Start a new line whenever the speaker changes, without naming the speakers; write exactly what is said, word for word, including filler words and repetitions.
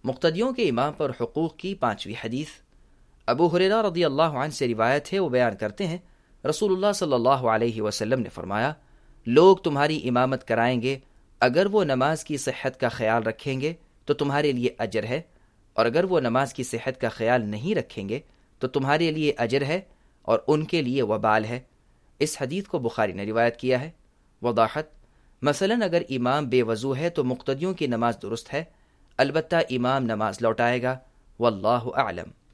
मुक्तदियों के इमाम पर हुकूक की पांचवी हदीस। अबू हुरैरा रज़ियल्लाहु अन्हु से रिवायत है, वो बयान करते हैं रसूलुल्लाह सल्लल्लाहु अलैहि वसल्लम ने फरमाया, लोग तुम्हारी इमामत कराएंगे, अगर वो नमाज की सेहत का ख्याल रखेंगे तो तुम्हारे लिए अजर है, और अगर वो नमाज की सेहत का ख्याल नहीं रखेंगे तो तुम्हारे लिए अजर है और उनके लिए वबाल है। इस हदीस को बुखारी ने रिवायत किया है। वदाहत, मसलन अगर इमाम बेवजू है तो मुक्तदियों की नमाज दुरुस्त है, अलबत्ता इमाम नमाज लौटाएगा। वल्लाहु आलम।